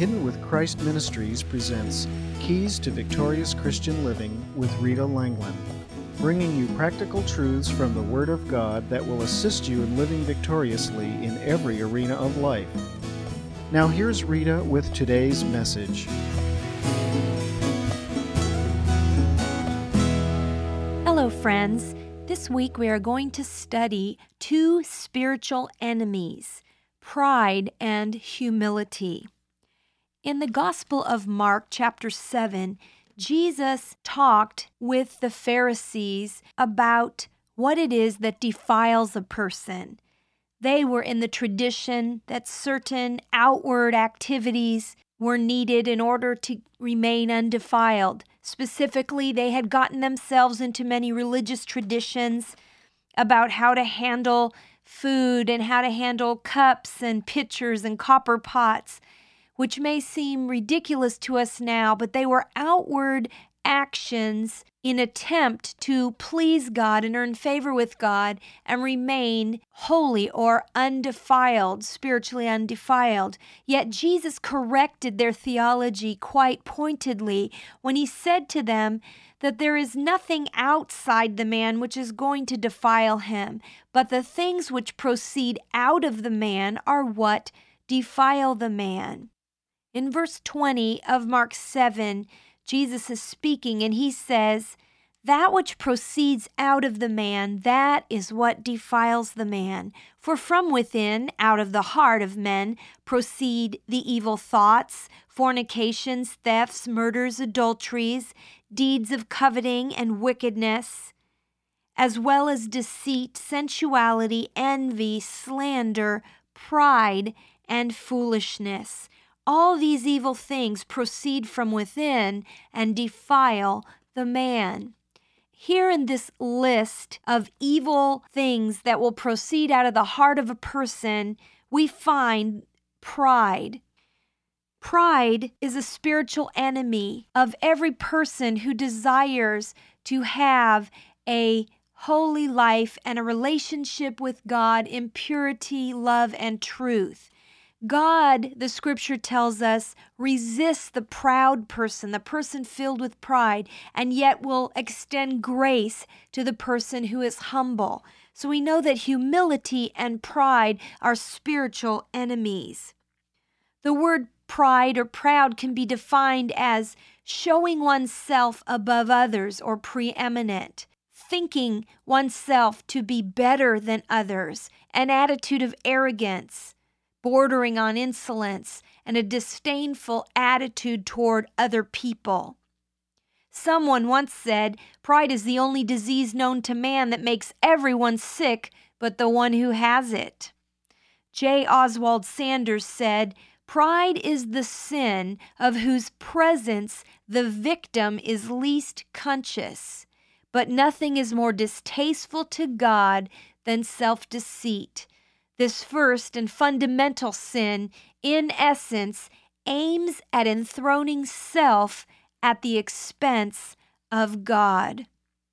Hidden with Christ Ministries presents Keys to Victorious Christian Living with Rita Langland, bringing you practical truths from the Word of God that will assist you in living victoriously in every arena of life. Now here's Rita with today's message. Hello, friends. This week we are going to study two spiritual enemies, pride and humility. In the Gospel of Mark, chapter 7, Jesus talked with the Pharisees about what it is that defiles a person. They were in the tradition that certain outward activities were needed in order to remain undefiled. Specifically, they had gotten themselves into many religious traditions about how to handle food and how to handle cups and pitchers and copper pots, which may seem ridiculous to us now, but they were outward actions in attempt to please God and earn favor with God and remain holy or undefiled, spiritually undefiled. Yet Jesus corrected their theology quite pointedly when he said to them that there is nothing outside the man which is going to defile him, but the things which proceed out of the man are what defile the man. In verse 20 of Mark 7, Jesus is speaking and he says, "That which proceeds out of the man, that is what defiles the man. For from within, out of the heart of men, proceed the evil thoughts, fornications, thefts, murders, adulteries, deeds of coveting and wickedness, as well as deceit, sensuality, envy, slander, pride, and foolishness. All these evil things proceed from within and defile the man." Here in this list of evil things that will proceed out of the heart of a person, we find pride. Pride is a spiritual enemy of every person who desires to have a holy life and a relationship with God in purity, love, and truth. God, the scripture tells us, resists the proud person, the person filled with pride, and yet will extend grace to the person who is humble. So we know that humility and pride are spiritual enemies. The word pride or proud can be defined as showing oneself above others or preeminent, thinking oneself to be better than others, an attitude of arrogance, bordering on insolence, and a disdainful attitude toward other people. Someone once said, "Pride is the only disease known to man that makes everyone sick but the one who has it." J. Oswald Sanders said, "Pride is the sin of whose presence the victim is least conscious, but nothing is more distasteful to God than self-deceit. This first and fundamental sin, in essence, aims at enthroning self at the expense of God."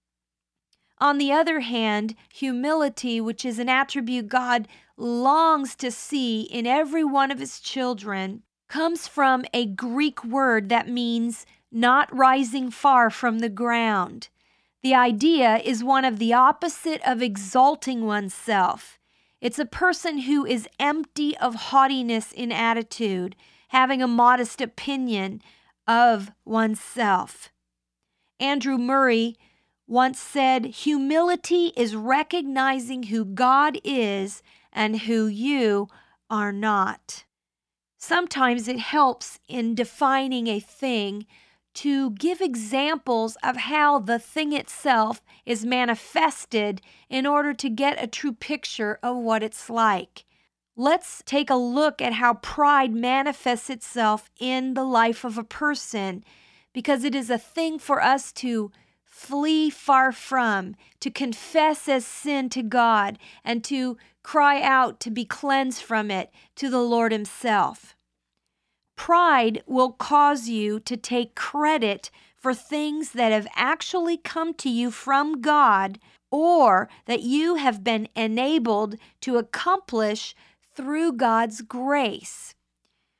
On the other hand, humility, which is an attribute God longs to see in every one of his children, comes from a Greek word that means not rising far from the ground. The idea is one of the opposite of exalting oneself. It's a person who is empty of haughtiness in attitude, having a modest opinion of oneself. Andrew Murray once said, "Humility is recognizing who God is and who you are not." Sometimes it helps in defining a thing to give examples of how the thing itself is manifested in order to get a true picture of what it's like. Let's take a look at how pride manifests itself in the life of a person, because it is a thing for us to flee far from, to confess as sin to God, and to cry out to be cleansed from it to the Lord himself. Pride will cause you to take credit for things that have actually come to you from God or that you have been enabled to accomplish through God's grace.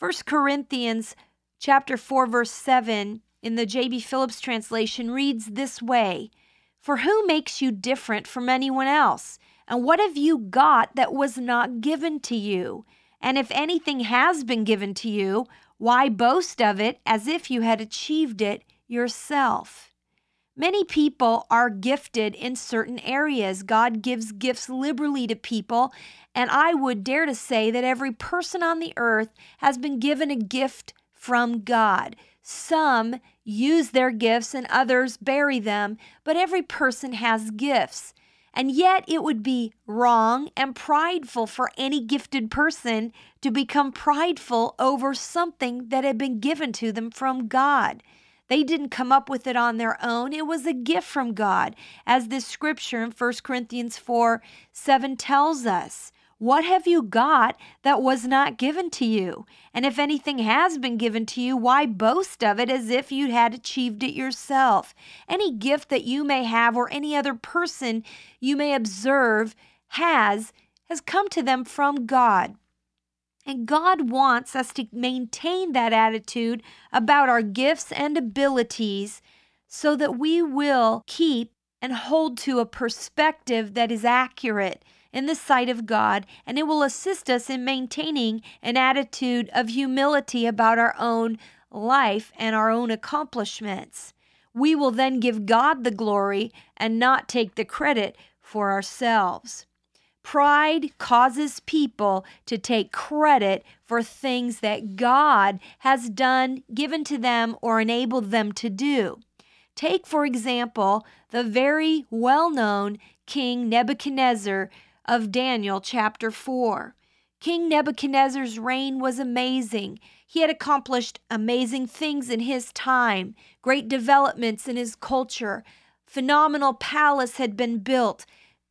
1 Corinthians chapter 4, verse 7 in the J.B. Phillips translation reads this way, "For who makes you different from anyone else? And what have you got that was not given to you? And if anything has been given to you, why boast of it as if you had achieved it yourself?" Many people are gifted in certain areas. God gives gifts liberally to people, and I would dare to say that every person on the earth has been given a gift from God. Some use their gifts and others bury them, but every person has gifts. And yet it would be wrong and prideful for any gifted person to become prideful over something that had been given to them from God. They didn't come up with it on their own. It was a gift from God, as this scripture in 1 Corinthians 4:7 tells us. What have you got that was not given to you? And if anything has been given to you, why boast of it as if you had achieved it yourself? Any gift that you may have or any other person you may observe has come to them from God. And God wants us to maintain that attitude about our gifts and abilities so that we will keep and hold to a perspective that is accurate in the sight of God, and it will assist us in maintaining an attitude of humility about our own life and our own accomplishments. We will then give God the glory and not take the credit for ourselves. Pride causes people to take credit for things that God has done, given to them, or enabled them to do. Take, for example, the very well-known King Nebuchadnezzar of Daniel chapter 4. King Nebuchadnezzar's reign was amazing. He had accomplished amazing things in his time, great developments in his culture. Phenomenal palace had been built.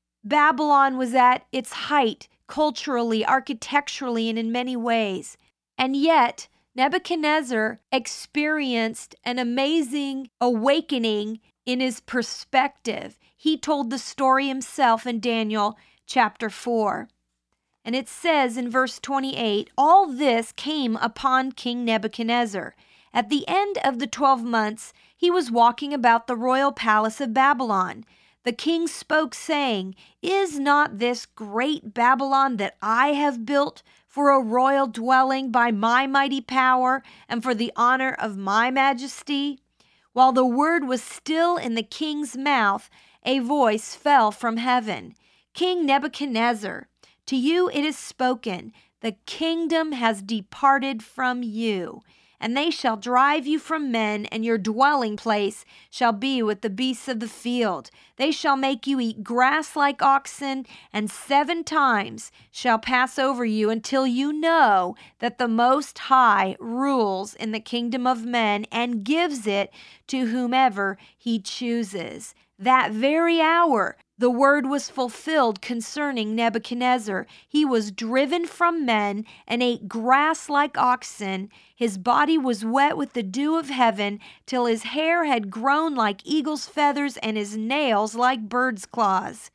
Babylon was at its height, culturally, architecturally, and in many ways. And yet, Nebuchadnezzar experienced an amazing awakening in his perspective. He told the story himself in Daniel chapter 4. And it says in verse 28, "All this came upon King Nebuchadnezzar. At the end of the 12 months, he was walking about the royal palace of Babylon. The king spoke, saying, 'Is not this great Babylon that I have built for a royal dwelling by my mighty power and for the honor of my majesty?' While the word was still in the king's mouth, a voice fell from heaven. 'King Nebuchadnezzar, to you it is spoken, the kingdom has departed from you, and they shall drive you from men, and your dwelling place shall be with the beasts of the field. They shall make you eat grass like oxen, and 7 times shall pass over you until you know that the Most High rules in the kingdom of men and gives it to whomever he chooses.' That very hour, the word was fulfilled concerning Nebuchadnezzar. He was driven from men and ate grass like oxen. His body was wet with the dew of heaven, till his hair had grown like eagle's feathers and his nails like bird's claws.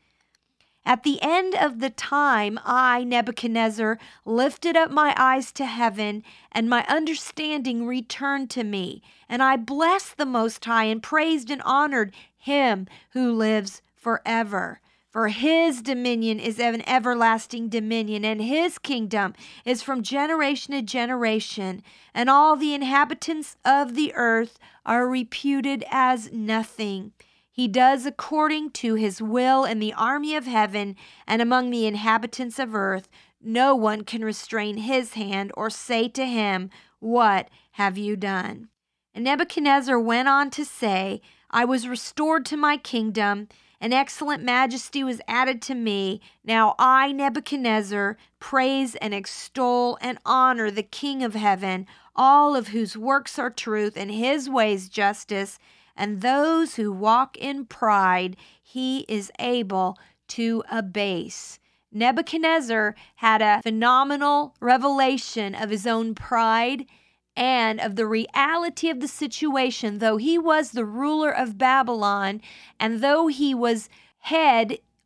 At the end of the time, I, Nebuchadnezzar, lifted up my eyes to heaven, and my understanding returned to me. And I blessed the Most High and praised and honored him who lives forever. For his dominion is an everlasting dominion, and his kingdom is from generation to generation. And all the inhabitants of the earth are reputed as nothing. He does according to his will in the army of heaven and among the inhabitants of earth. No one can restrain his hand or say to him, 'What have you done?'" And Nebuchadnezzar went on to say, "I was restored to my kingdom, and excellent majesty was added to me. Now I, Nebuchadnezzar, praise and extol and honor the King of heaven, all of whose works are truth and his ways justice, and those who walk in pride he is able to abase." Nebuchadnezzar had a phenomenal revelation of his own pride and of the reality of the situation. Though he was the ruler of Babylon, and though he was head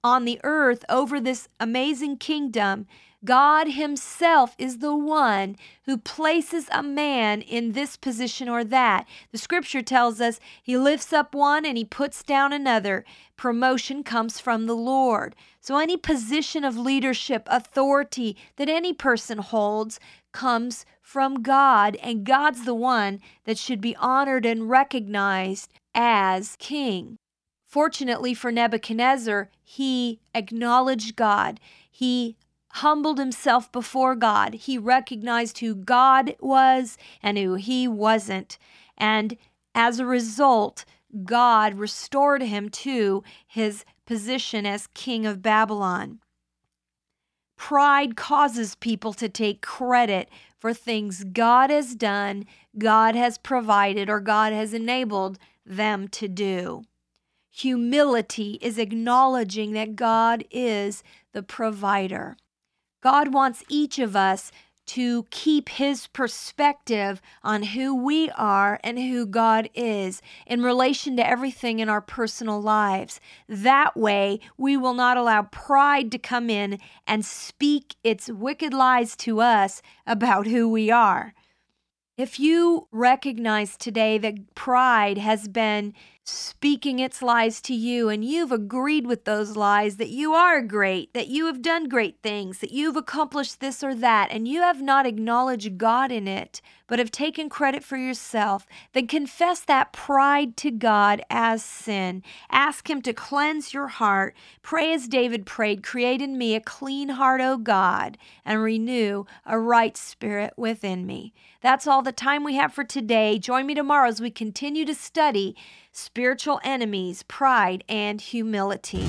on the earth over this amazing kingdom, God himself is the one who places a man in this position or that. The scripture tells us he lifts up one and he puts down another. Promotion comes from the Lord. So any position of leadership, authority that any person holds comes from God, and God's the one that should be honored and recognized as king. Fortunately for Nebuchadnezzar, he acknowledged God. He humbled himself before God. He recognized who God was and who he wasn't. And as a result, God restored him to his position as king of Babylon. Pride causes people to take credit for things God has done, God has provided, or God has enabled them to do. Humility is acknowledging that God is the provider. God wants each of us to keep his perspective on who we are and who God is in relation to everything in our personal lives. That way, we will not allow pride to come in and speak its wicked lies to us about who we are. If you recognize today that pride has been speaking its lies to you and you've agreed with those lies, that you are great, that you have done great things, that you've accomplished this or that, and you have not acknowledged God in it, but have taken credit for yourself, then confess that pride to God as sin. Ask him to cleanse your heart. Pray as David prayed, create in me a clean heart, O God, and renew a right spirit within me. That's all the time we have for today. Join me tomorrow as we continue to study spiritual enemies, pride, and humility.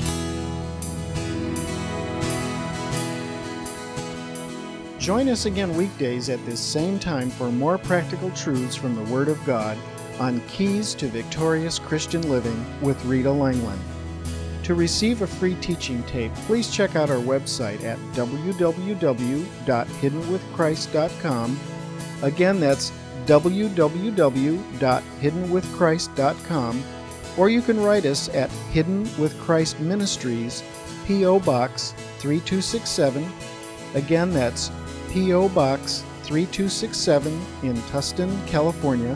Join us again weekdays at this same time for more practical truths from the Word of God on Keys to Victorious Christian Living with Rita Langland. To receive a free teaching tape, please check out our website at www.hiddenwithchrist.com. Again, that's www.hiddenwithchrist.com, or you can write us at Hidden with Christ Ministries, P.O. Box 3267. Again, that's P.O. Box 3267 in Tustin, California,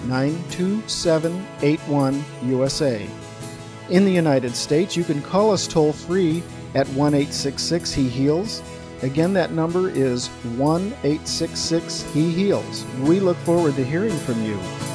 92781, USA. In the United States, you can call us toll-free at 1-866-HE-HEALS. Again, that number is 1-866-HE-HEALS. We look forward to hearing from you.